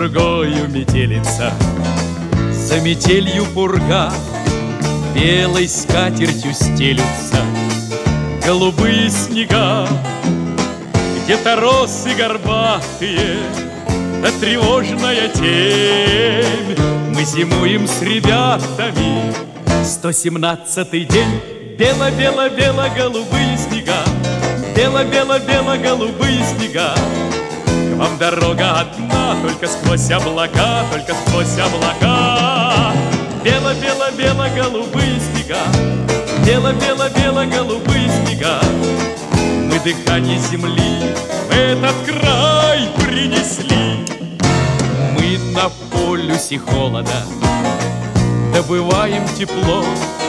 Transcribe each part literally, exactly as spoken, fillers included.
пургою метелица, за метелью пурга, белой скатертью стелются голубые снега. Где-то росы горбатые, да тревожная темь. Мы зимуем с ребятами, сто семнадцатый день. Бело-бело-бело-голубые снега, бело-бело-бело-голубые снега. К вам дорога одна, только сквозь облака, только сквозь облака. Бело-бело-бело-голубые снега, бело-бело-бело-голубые снега. Мы дыхание земли в этот край принесли. Мы на полюсе холода добываем тепло,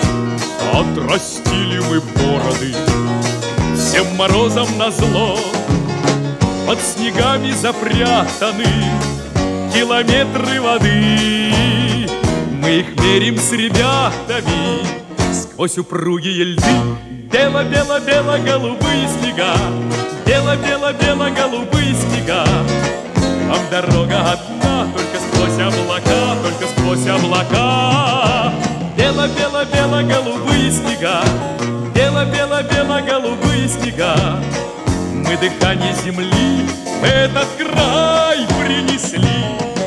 отрастили мы бороды всем морозом назло. Под снегами запрятаны километры воды. Мы их мерим с ребятами сквозь упругие льды. Бело-бело-бело-голубые снега, бело-бело-бело-голубые снега. Вам дорога одна, только сквозь облака, только сквозь облака. Бело-бело-бело-голубые снега, бело-бело-бело-голубые снега. Мы дыхание земли в этот край принесли.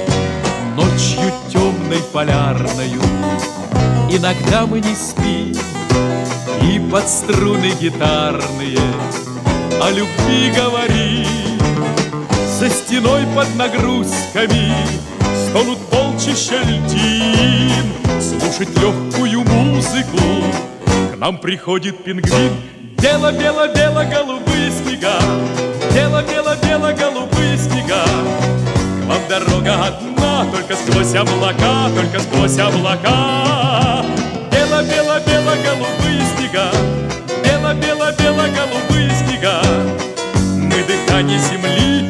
Ночью темной полярною иногда мы не спим, и под струны гитарные о любви говорим. За стеной под нагрузками стонут полчища льдин. Слушать легкую музыку к нам приходит пингвин. Бело-бело-бело-голубые снега, бело-бело-бело-голубые снега. К вам дорога одна, только сквозь облака, только сквозь облака. Бело-бело-бело-голубые снега, бело-бело-бело-голубые снега. Мы дыхание земли